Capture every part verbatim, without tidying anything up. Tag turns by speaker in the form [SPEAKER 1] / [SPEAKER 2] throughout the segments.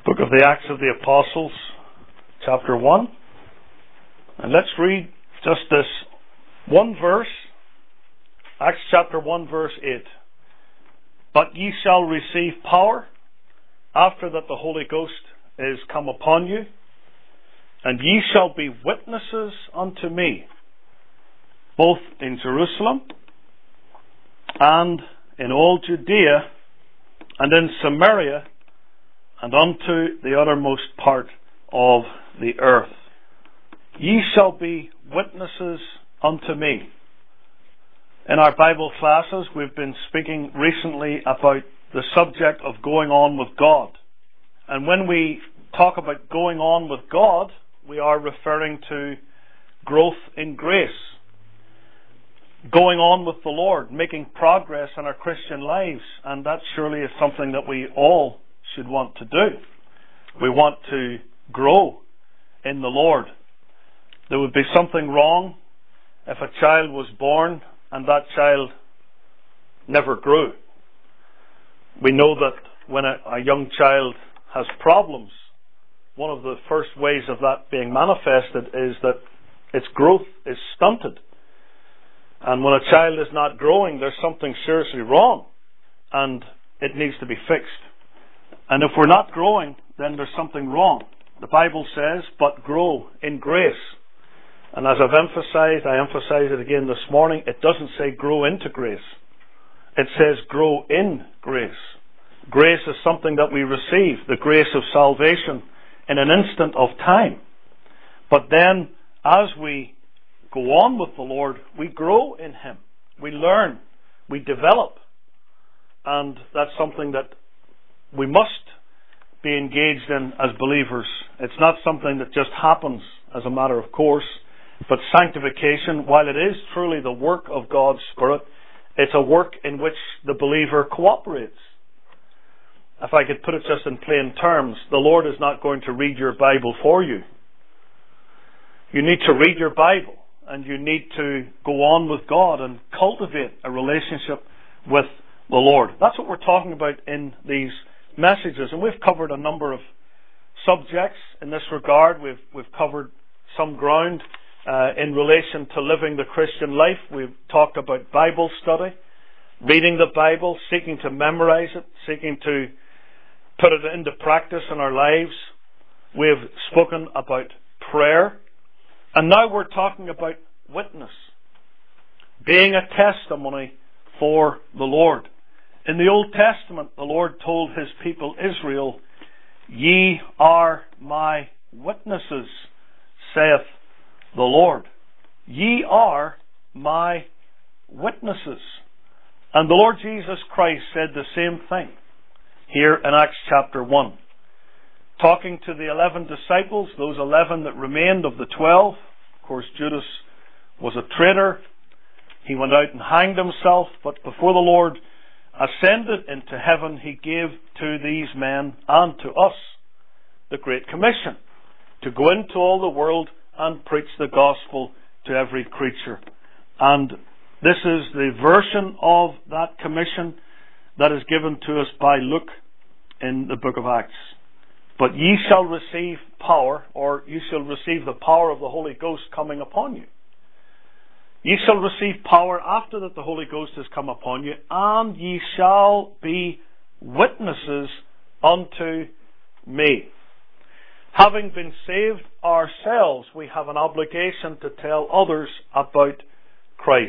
[SPEAKER 1] Book of the Acts of the Apostles, chapter one. And let's read just this one verse. Acts chapter one, verse eight. But ye shall receive power after that the Holy Ghost is come upon you, and ye shall be witnesses unto me, both in Jerusalem and in all Judea and in Samaria and unto the uttermost part of the earth. Ye shall be witnesses unto me. In our Bible classes, we've been speaking recently about the subject of going on with God. And when we talk about going on with God, we are referring to growth in grace. Going on with the Lord, making progress in our Christian lives. And that surely is something that we all should want to do. We want to grow in the Lord. There would be something wrong if a child was born and that child never grew. We know that when a, a young child has problems, one of the first ways of that being manifested is that its growth is stunted. And when a child is not growing, there's something seriously wrong, and it needs to be fixed. And if we're not growing, then there's something wrong. The Bible says, but grow in grace. And as I've emphasized, I emphasize it again this morning, it doesn't say grow into grace. It says grow in grace. Grace is something that we receive, the grace of salvation, in an instant of time. But then, as we go on with the Lord, we grow in Him. We learn. We develop. And that's something that we must be engaged in as believers. It's not something that just happens as a matter of course. But sanctification, while it is truly the work of God's Spirit, it's a work in which the believer cooperates. If I could put it just in plain terms, the Lord is not going to read your Bible for you. You need to read your Bible, and you need to go on with God and cultivate a relationship with the Lord. That's what we're talking about in these messages. And we've covered a number of subjects in this regard. We've, we've covered some ground uh, in relation to living the Christian life. We've talked about Bible study, reading the Bible, seeking to memorize it, seeking to put it into practice in our lives. We've spoken about prayer. And now we're talking about witness, being a testimony for the Lord. In the Old Testament, the Lord told His people Israel, ye are my witnesses, saith the Lord. Ye are my witnesses. And the Lord Jesus Christ said the same thing here in Acts chapter one. Talking to the eleven disciples, those eleven that remained of the twelve. Of course, Judas was a traitor. He went out and hanged himself. But before the Lord ascended into heaven, He gave to these men and to us the Great Commission to go into all the world and preach the gospel to every creature. And this is the version of that commission that is given to us by Luke in the book of Acts. But ye shall receive power, or ye shall receive the power of the Holy Ghost coming upon you. Ye shall receive power after that the Holy Ghost has come upon you, and ye shall be witnesses unto me. Having been saved ourselves, we have an obligation to tell others about Christ.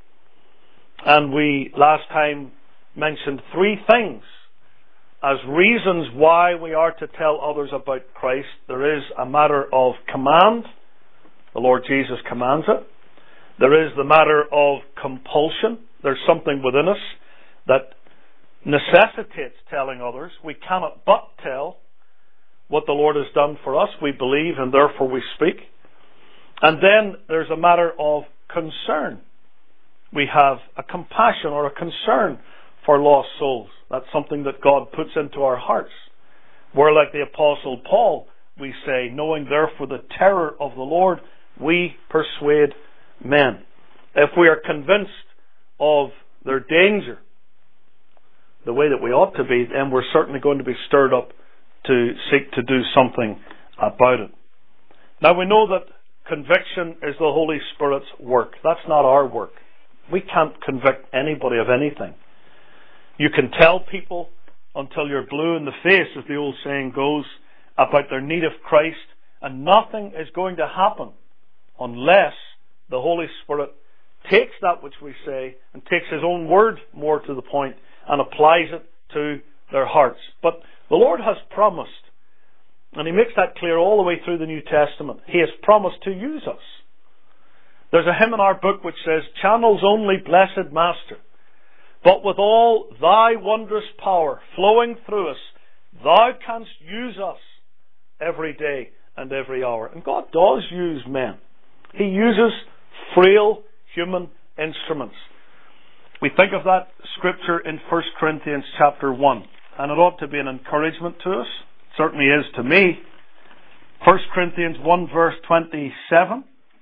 [SPEAKER 1] And we last time mentioned three things as reasons why we are to tell others about Christ. There is a matter of command. The Lord Jesus commands it. There is the matter of compulsion. There's something within us that necessitates telling others. We cannot but tell what the Lord has done for us. We believe and therefore we speak. And then there's a matter of concern. We have a compassion or a concern for lost souls. That's something that God puts into our hearts. Where, like the Apostle Paul, we say, knowing therefore the terror of the Lord, we persuade men. If we are convinced of their danger, the way that we ought to be, then we're certainly going to be stirred up to seek to do something about it. Now we know that conviction is the Holy Spirit's work. That's not our work. We can't convict anybody of anything. You can tell people until you're blue in the face, as the old saying goes, about their need of Christ, and nothing is going to happen unless the Holy Spirit takes that which we say and takes His own word more to the point and applies it to their hearts. But the Lord has promised, and He makes that clear all the way through the New Testament, He has promised to use us. There's a hymn in our book which says, "Channels only, blessed Master, but with all Thy wondrous power flowing through us, Thou canst use us every day and every hour." And God does use men. He uses frail human instruments. We think of that scripture in First Corinthians chapter one, and it ought to be an encouragement to us. It certainly is to me. First Corinthians one verse twenty-seven.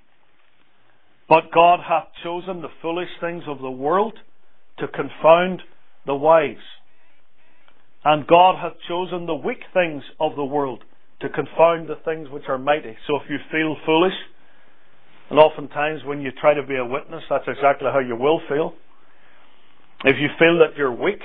[SPEAKER 1] "But God hath chosen the foolish things of the world to confound the wise. And God hath chosen the weak things of the world to confound the things which are mighty." So if you feel foolish, and oftentimes when you try to be a witness, that's exactly how you will feel. If you feel that you're weak,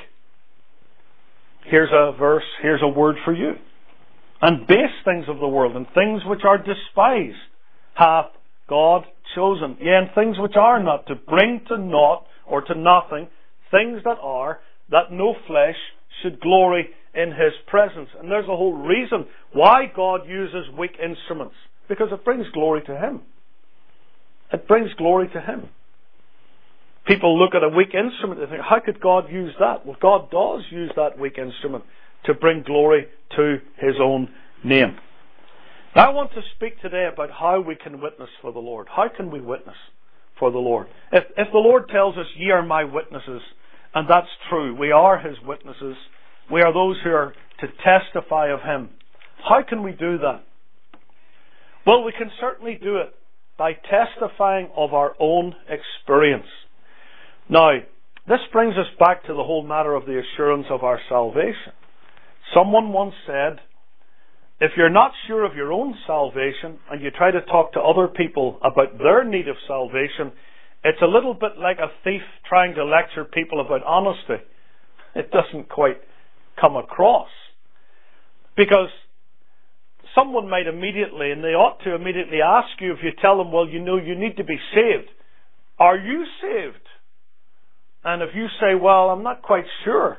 [SPEAKER 1] here's a verse, here's a word for you. "And base things of the world, and things which are despised, hath God chosen. Yea, and things which are not, to bring to naught or to nothing things that are, that no flesh should glory in His presence." And there's a whole reason why God uses weak instruments. Because it brings glory to Him. It brings glory to Him. People look at a weak instrument and think, how could God use that? Well, God does use that weak instrument to bring glory to His own name. Now I want to speak today about how we can witness for the Lord. How can we witness for the Lord? If, if the Lord tells us, "Ye are my witnesses," and that's true, we are His witnesses. We are those who are to testify of Him. How can we do that? Well, we can certainly do it by testifying of our own experience. Now, this brings us back to the whole matter of the assurance of our salvation. Someone once said, if you're not sure of your own salvation and you try to talk to other people about their need of salvation, it's a little bit like a thief trying to lecture people about honesty. It doesn't quite come across. Because someone might immediately, and they ought to immediately ask you, if you tell them, well, you know, you need to be saved. Are you saved? And if you say, well, I'm not quite sure.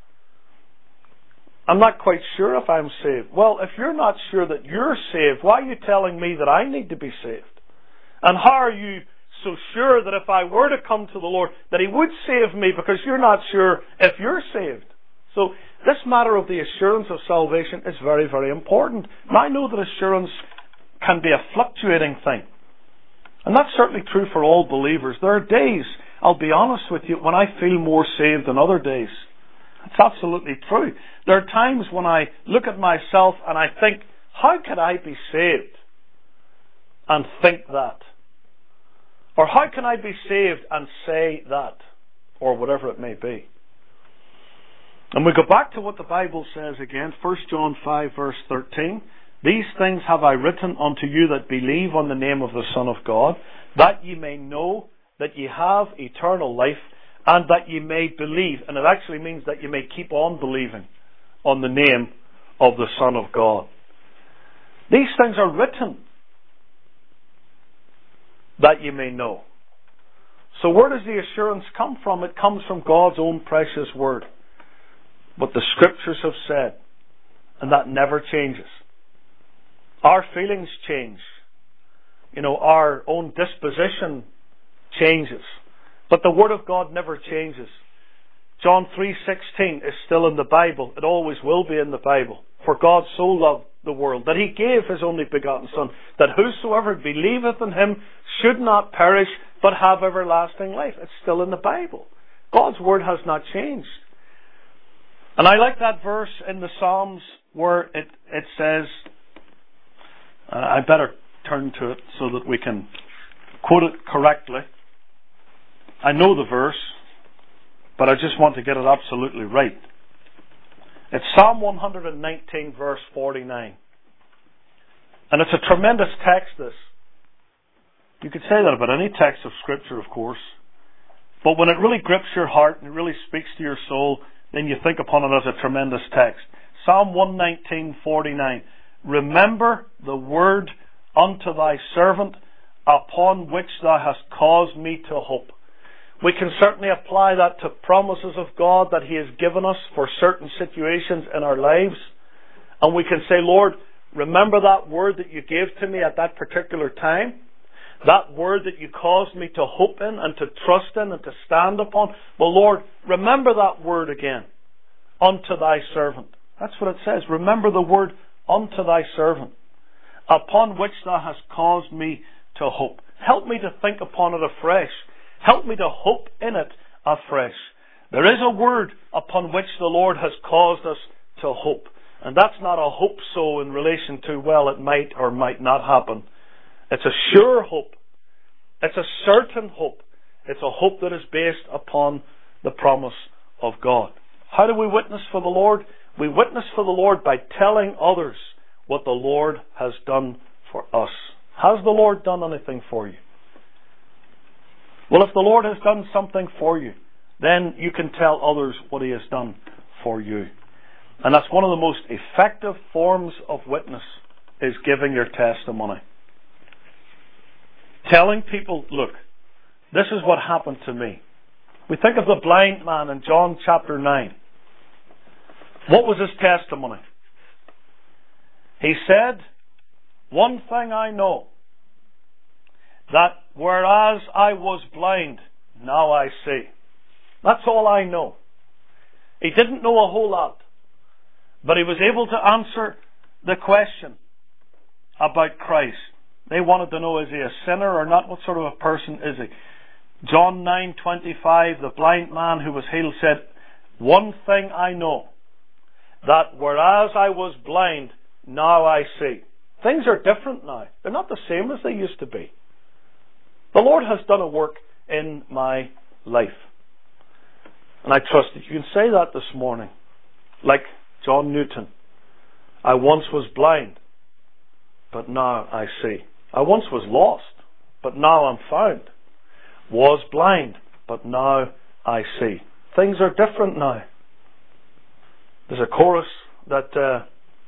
[SPEAKER 1] I'm not quite sure if I'm saved. Well, if you're not sure that you're saved, why are you telling me that I need to be saved? And how are you so sure that if I were to come to the Lord, that He would save me, because you're not sure if you're saved? So this matter of the assurance of salvation is very, very important. Now I know that assurance can be a fluctuating thing. And that's certainly true for all believers. There are days, I'll be honest with you, when I feel more saved than other days. It's absolutely true. There are times when I look at myself and I think, how could I be saved? And think that. Or how can I be saved and say that? Or whatever it may be. And we go back to what the Bible says again, First John five verse thirteen. "These things have I written unto you that believe on the name of the Son of God, that ye may know that ye have eternal life, and that ye may believe." And it actually means that you may keep on believing on the name of the Son of God. These things are written that ye may know. So where does the assurance come from? It comes from God's own precious word. What the Scriptures have said. And that never changes. Our feelings change. You know, our own disposition changes. But the Word of God never changes. John three sixteen is still in the Bible. It always will be in the Bible. "For God so loved the world, that He gave His only begotten Son, that whosoever believeth in Him should not perish, but have everlasting life." It's still in the Bible. God's Word has not changed. And I like that verse in the Psalms where it, it says, uh, I better turn to it so that we can quote it correctly. I know the verse, but I just want to get it absolutely right. It's Psalm one nineteen, verse forty-nine. And it's a tremendous text, this. You could say that about any text of Scripture, of course. But when it really grips your heart and it really speaks to your soul, then you think upon it as a tremendous text. Psalm one nineteen, forty-nine. Remember the word unto thy servant, upon which thou hast caused me to hope. We can certainly apply that to promises of God that He has given us for certain situations in our lives. And we can say, Lord, remember that word that you gave to me at that particular time. That word that you caused me to hope in and to trust in and to stand upon. Well, Lord, remember that word again. Unto thy servant. That's what it says. Remember the word unto thy servant, upon which thou hast caused me to hope. Help me to think upon it afresh. Help me to hope in it afresh. There is a word upon which the Lord has caused us to hope. And that's not a hope so in relation to, well, it might or might not happen. It's a sure hope. It's a certain hope. It's a hope that is based upon the promise of God. How do we witness for the Lord? We witness for the Lord by telling others what the Lord has done for us. Has the Lord done anything for you? Well, if the Lord has done something for you, then you can tell others what He has done for you. And that's one of the most effective forms of witness, is giving your testimony. Telling people, look, this is what happened to me. We think of the blind man in John chapter nine. What was his testimony? He said, one thing I know, that whereas I was blind, now I see. That's all I know. He didn't know a whole lot, but he was able to answer the question about Christ. They wanted to know, is he a sinner or not? What sort of a person is he? John nine twenty-five, the blind man who was healed said, one thing I know, that whereas I was blind, now I see. Things are different now. They're not the same as they used to be. The Lord has done a work in my life. And I trust that you can say that this morning. Like John Newton. I once was blind, but now I see. I once was lost, but now I'm found. Was blind, but now I see. Things are different now. There's a chorus that uh,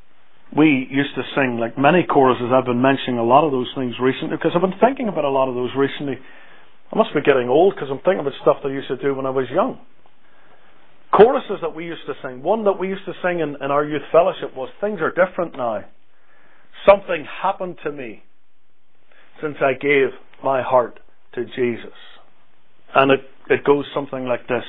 [SPEAKER 1] we used to sing, like many choruses. I've been mentioning a lot of those things recently because I've been thinking about a lot of those recently. I must be getting old because I'm thinking about stuff that I used to do when I was young. Choruses that we used to sing. One that we used to sing in, in our youth fellowship was, things are different now. Something happened to me since I gave my heart to Jesus. And it, it goes something like this.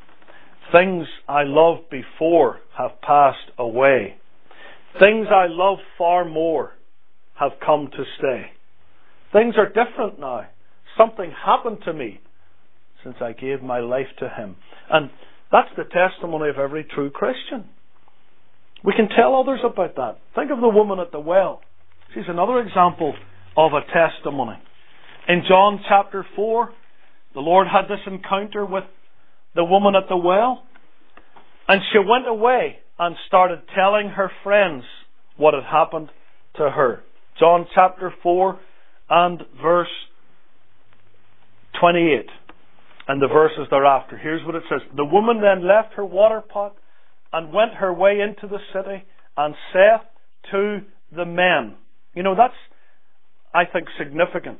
[SPEAKER 1] Things I loved before have passed away. Things I love far more have come to stay. Things are different now. Something happened to me since I gave my life to Him. And that's the testimony of every true Christian. We can tell others about that. Think of the woman at the well. She's another example of a testimony. In John chapter four, the Lord had this encounter with the woman at the well, and she went away and started telling her friends what had happened to her. John chapter four and verse twenty-eight. And the verses thereafter. Here's what it says. The woman then left her water pot and went her way into the city and saith to the men. You know, that's, I think, significant.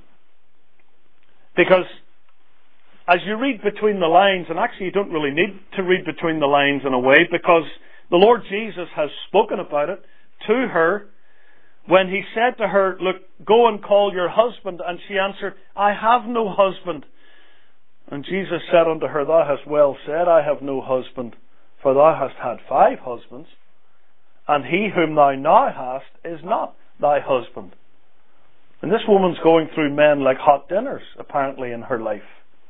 [SPEAKER 1] Because as you read between the lines, and actually you don't really need to read between the lines in a way, because the Lord Jesus has spoken about it to her when He said to her, look, go and call your husband. And she answered, I have no husband. And Jesus said unto her, thou hast well said, I have no husband, for thou hast had five husbands, and he whom thou now hast is not thy husband. And this woman's going through men like hot dinners, apparently, in her life.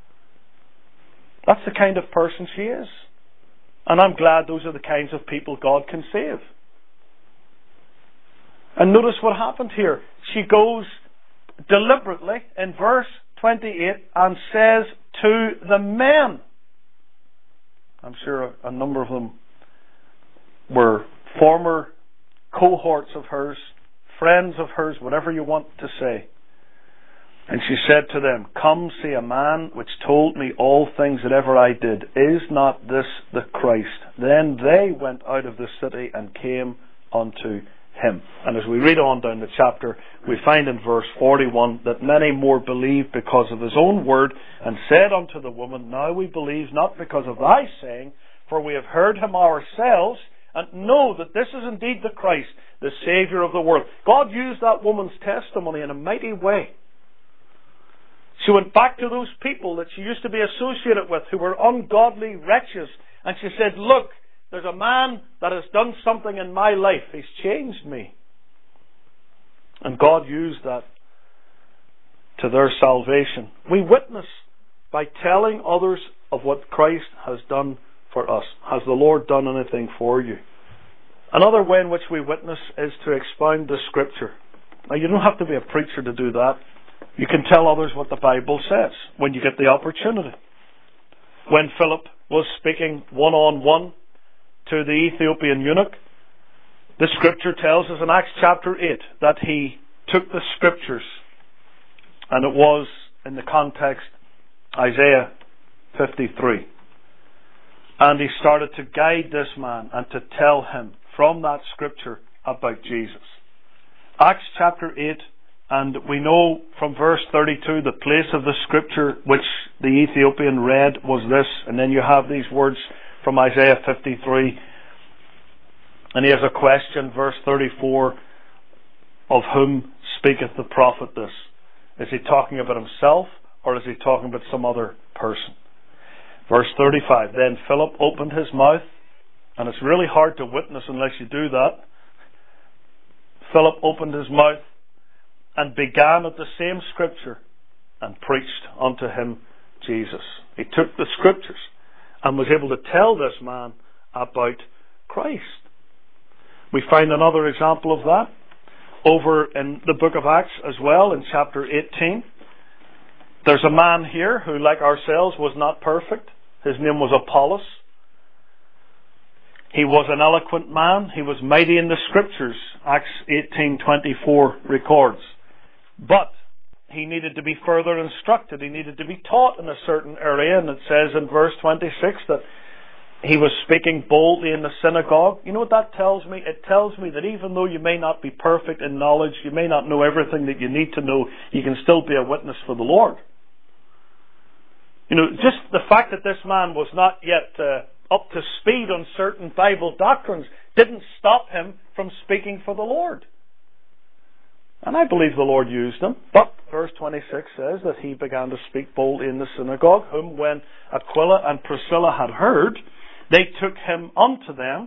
[SPEAKER 1] That's the kind of person she is. And I'm glad those are the kinds of people God can save. And notice what happened here. She goes deliberately in verse twenty-eight and says to the men. I'm sure a, a number of them were former cohorts of hers, friends of hers, whatever you want to say. And she said to them, "Come see a man which told me all things that ever I did. Is not this the Christ?" Then they went out of the city and came unto him. And as we read on down the chapter, we find in verse forty-one that many more believed because of his own word, and said unto the woman, "Now we believe not because of thy saying, for we have heard him ourselves, and know that this is indeed the Christ, the Saviour of the world." God used that woman's testimony in a mighty way. She went back to those people that she used to be associated with who were ungodly wretches, and she said, "Look, there's a man that has done something in my life. He's changed me." And God used that to their salvation. We witness by telling others of what Christ has done for us. Has the Lord done anything for you? Another way in which we witness is to expound the Scripture. Now, you don't have to be a preacher to do that. You can tell others what the Bible says when you get the opportunity. When Philip was speaking one-on-one to the Ethiopian eunuch, the Scripture tells us in Acts chapter eight that he took the Scriptures, and it was in the context Isaiah fifty-three. And he started to guide this man and to tell him from that Scripture about Jesus. Acts chapter eight, and we know from verse thirty-two the place of the Scripture which the Ethiopian read was this, and then you have these words from Isaiah fifty-three, and he has a question, verse thirty-four, "Of whom speaketh the prophet this?" Is he talking about himself, or is he talking about some other person? Verse thirty-five, "Then Philip opened his mouth," and it's really hard to witness unless you do that. Philip opened his mouth and began at the same Scripture and preached unto him Jesus. He took the Scriptures and was able to tell this man about Christ. We find another example of that over in the book of Acts as well, in chapter eighteen. There's a man here who, like ourselves, was not perfect. His name was Apollos. He was an eloquent man. He was mighty in the Scriptures, Acts eighteen twenty-four records. But he needed to be further instructed. He needed to be taught in a certain area, and it says in verse twenty-six that he was speaking boldly in the synagogue. You know what that tells me? It tells me that even though you may not be perfect in knowledge, you may not know everything that you need to know, you can still be a witness for the Lord. You know, just the fact that this man was not yet uh, up to speed on certain Bible doctrines didn't stop him from speaking for the Lord. And I believe the Lord used him. But verse twenty-six says that he began to speak boldly in the synagogue, whom when Aquila and Priscilla had heard, they took him unto them.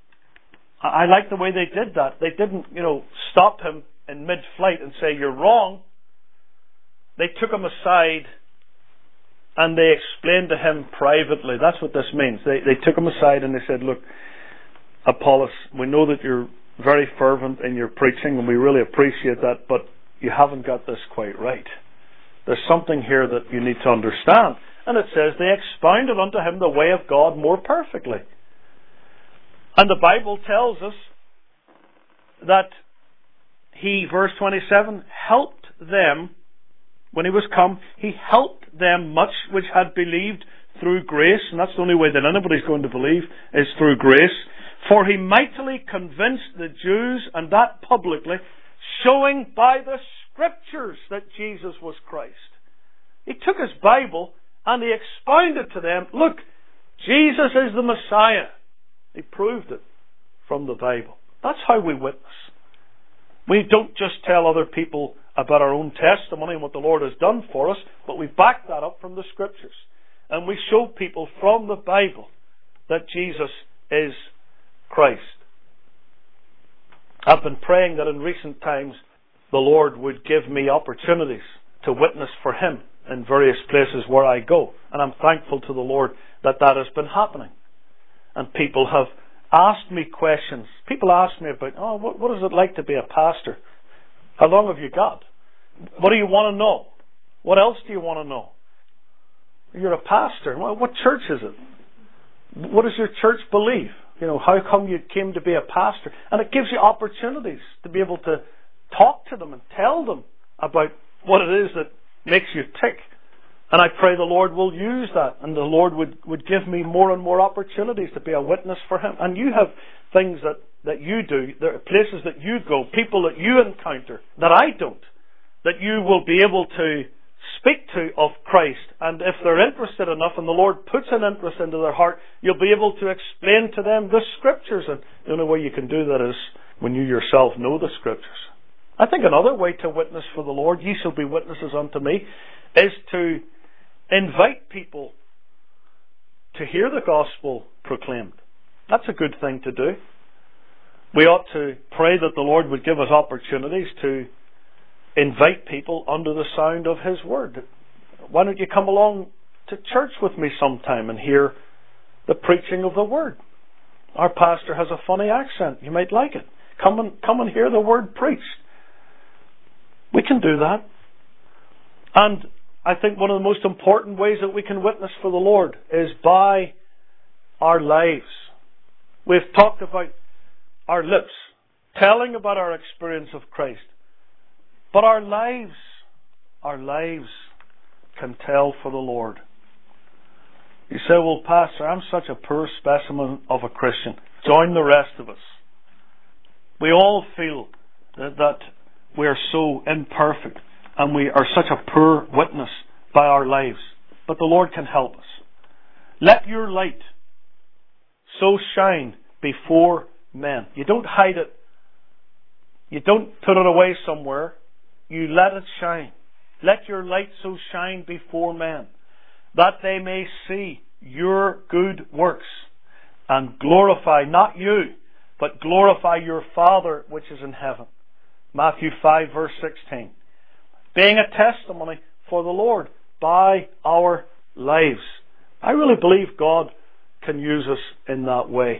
[SPEAKER 1] I like the way they did that. They didn't, you know, stop him in mid-flight and say, "You're wrong." They took him aside and they explained to him privately. That's what this means. They, they took him aside and they said, "Look, Apollos, we know that you're very fervent in your preaching and we really appreciate that, but you haven't got this quite right. There's something here that you need to understand." And it says they expounded unto him the way of God more perfectly. And the Bible tells us that he, verse twenty-seven, helped them when he was come. He helped them much which had believed through grace. And that's the only way that anybody's going to believe, is through grace. For he mightily convinced the Jews, and that publicly, showing by the Scriptures that Jesus was Christ. He took his Bible and he expounded to them, "Look, Jesus is the Messiah." He proved it from the Bible. That's how we witness. We don't just tell other people about our own testimony and what the Lord has done for us, but we back that up from the Scriptures. And we show people from the Bible that Jesus is Christ. I've been praying that in recent times the Lord would give me opportunities to witness for Him in various places where I go. And I'm thankful to the Lord that that has been happening. And people have asked me questions. People ask me about, oh, what, what is it like to be a pastor? How long have you got? What do you want to know? What else do you want to know? You're a pastor. Well, what church is it? What does your church believe? You know, how come you came to be a pastor? And it gives you opportunities to be able to talk to them and tell them about what it is that makes you tick. And I pray the Lord will use that, and the Lord would, would give me more and more opportunities to be a witness for Him. And you have things that, that you do, there are places that you go, people that you encounter that I don't, that you will be able to speak to of Christ. And if they're interested enough and the Lord puts an interest into their heart, you'll be able to explain to them the Scriptures. And the only way you can do that is when you yourself know the Scriptures. I think another way to witness for the Lord, ye shall be witnesses unto me, is to invite people to hear the gospel proclaimed. That's a good thing to do. We ought to pray that the Lord would give us opportunities to invite people under the sound of His Word. Why don't you come along to church with me sometime and hear the preaching of the Word? Our pastor has a funny accent. You might like it. Come and, come and hear the Word preached. We can do that. And I think one of the most important ways that we can witness for the Lord is by our lives. We've talked about our lips, telling about our experience of Christ. But our lives, our lives can tell for the Lord. You say, well, Pastor, I'm such a poor specimen of a Christian. Join the rest of us. We all feel that, that we are so imperfect and we are such a poor witness by our lives. But the Lord can help us. Let your light so shine before men. You don't hide it. You don't put it away somewhere. You let it shine. Let your light so shine before men, that they may see your good works and glorify not you, but glorify your Father which is in heaven. Matthew five verse sixteen. Being a testimony for the Lord by our lives. I really believe God can use us in that way.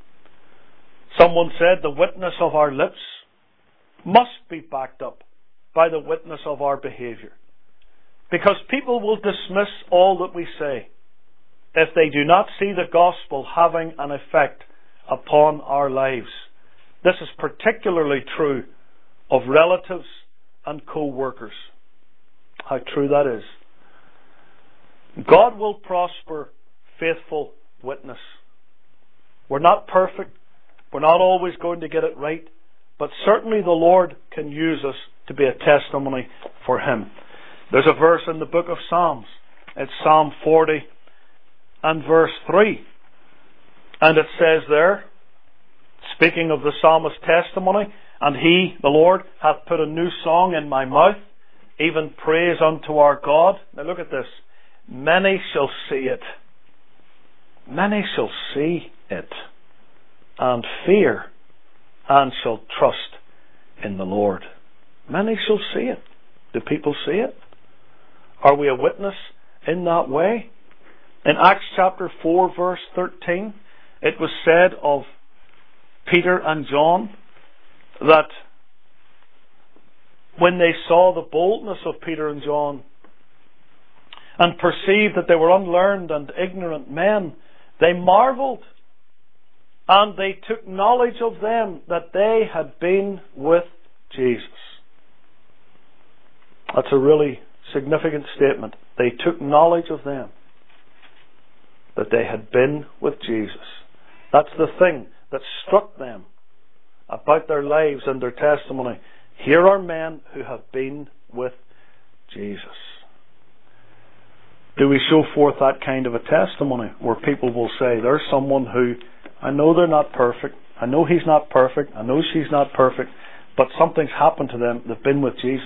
[SPEAKER 1] Someone said the witness of our lips must be backed up by the witness of our behaviour. Because people will dismiss all that we say if they do not see the gospel having an effect upon our lives. This is particularly true of relatives and co-workers. How true that is. God will prosper faithful witness. We're not perfect. We're not always going to get it right. But certainly the Lord can use us to be a testimony for Him. There's a verse in the book of Psalms. It's Psalm forty and verse three. And it says there, speaking of the psalmist's testimony, and He, the Lord, hath put a new song in my mouth, even praise unto our God. Now look at this. Many shall see it. Many shall see it and fear and shall trust in the Lord. Many shall see it. Do people see it? Are we a witness in that way? In Acts chapter four verse thirteen, it was said of Peter and John that when they saw the boldness of Peter and John and perceived that they were unlearned and ignorant men, they marvelled, and they took knowledge of them that they had been with Jesus. That's a really significant statement. They took knowledge of them that they had been with Jesus. That's the thing that struck them about their lives and their testimony. Here are men who have been with Jesus. Do we show forth that kind of a testimony where people will say, there's someone who, I know they're not perfect, I know he's not perfect, I know she's not perfect, but something's happened to them, they've been with Jesus.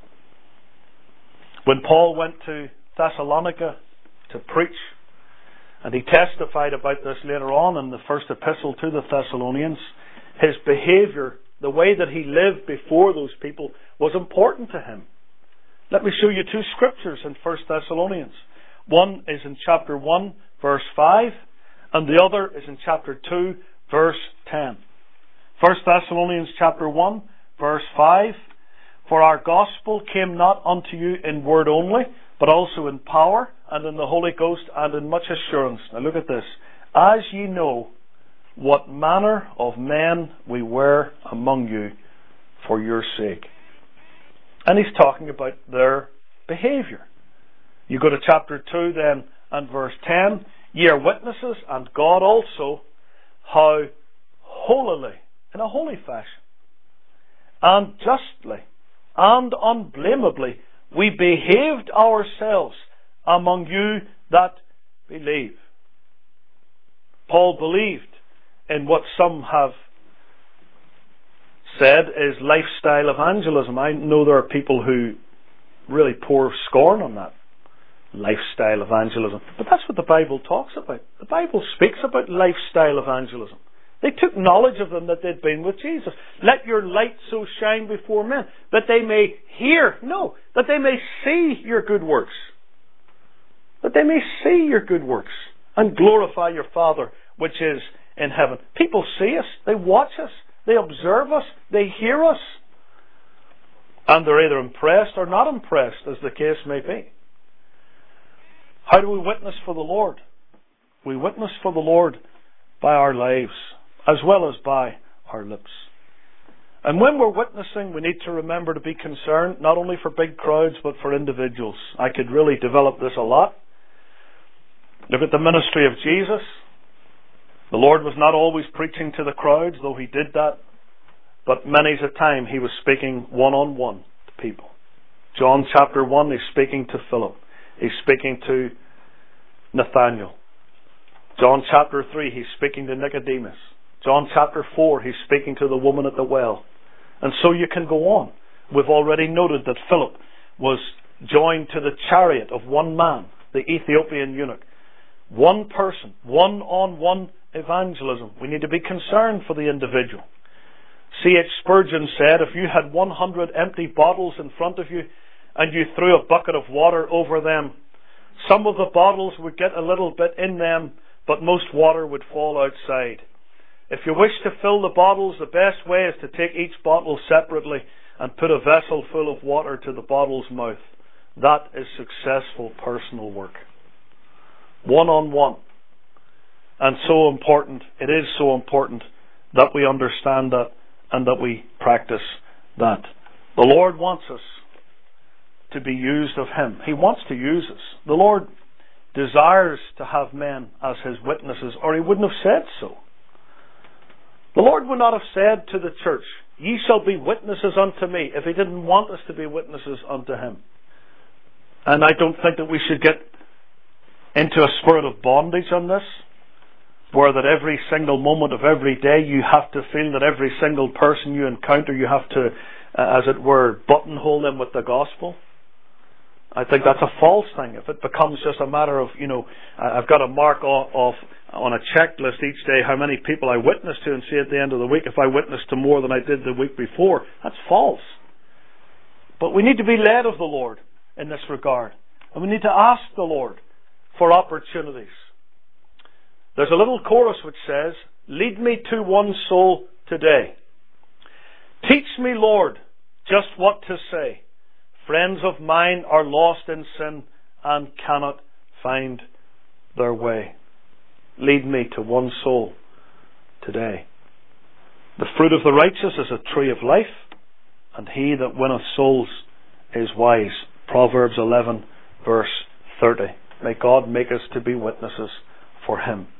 [SPEAKER 1] When Paul went to Thessalonica to preach, and he testified about this later on in the first epistle to the Thessalonians, his behaviour, the way that he lived before those people, was important to him. Let me show you two scriptures in First Thessalonians. One is in chapter one, verse five, and the other is in chapter two, verse ten. First Thessalonians chapter one, verse five. For our gospel came not unto you in word only, but also in power, and in the Holy Ghost, and in much assurance. Now look at this. As ye know, what manner of men we were among you for your sake. And he's talking about their behaviour. You go to chapter two then and verse ten. Ye are witnesses, and God also, how holily, in a holy fashion, and justly, and unblameably, we behaved ourselves among you that believe. Paul believed in what some have said is lifestyle evangelism. I know there are people who really pour scorn on that. Lifestyle evangelism. But that's what the Bible talks about. The Bible speaks about lifestyle evangelism. They took knowledge of them that they'd been with Jesus. Let your light so shine before men, that they may hear, no, that they may see your good works. That they may see your good works and glorify your Father which is in heaven. People see us, they watch us, they observe us, they hear us. And they're either impressed or not impressed, as the case may be. How do we witness for the Lord? We witness for the Lord by our lives, as well as by our lips. And when we're witnessing, we need to remember to be concerned not only for big crowds, but for individuals. I could really develop this a lot. Look at the ministry of Jesus. The Lord was not always preaching to the crowds, though he did that. But many's a time he was speaking one-on-one to people. John chapter one, he's speaking to Philip. He's speaking to Nathanael. John chapter three, he's speaking to Nicodemus. John chapter four, he's speaking to the woman at the well. And so you can go on. We've already noted that Philip was joined to the chariot of one man, the Ethiopian eunuch. One person, one-on-one evangelism. We need to be concerned for the individual. C H Spurgeon said, if you had one hundred empty bottles in front of you and you threw a bucket of water over them, some of the bottles would get a little bit in them, but most water would fall outside. If you wish to fill the bottles, the best way is to take each bottle separately and put a vessel full of water to the bottle's mouth. That is successful personal work. One-on-one. And so important, it is so important that we understand that and that we practice that. The Lord wants us to be used of Him. He wants to use us. The Lord desires to have men as His witnesses, or He wouldn't have said so. The Lord would not have said to the church, ye shall be witnesses unto me, if He didn't want us to be witnesses unto Him. And I don't think that we should get into a spirit of bondage on this, where that every single moment of every day you have to feel that every single person you encounter you have to, uh, as it were, buttonhole them with the gospel. I think that's a false thing. If it becomes just a matter of, you know, I've got to mark off, off on a checklist each day how many people I witness to, and see at the end of the week if I witness to more than I did the week before, that's false. But we need to be led of the Lord in this regard. And we need to ask the Lord for opportunities. There's a little chorus which says, lead me to one soul today. Teach me, Lord, just what to say. Friends of mine are lost in sin and cannot find their way. Lead me to one soul today. The fruit of the righteous is a tree of life, and he that winneth souls is wise. Proverbs eleven, verse thirty. May God make us to be witnesses for Him.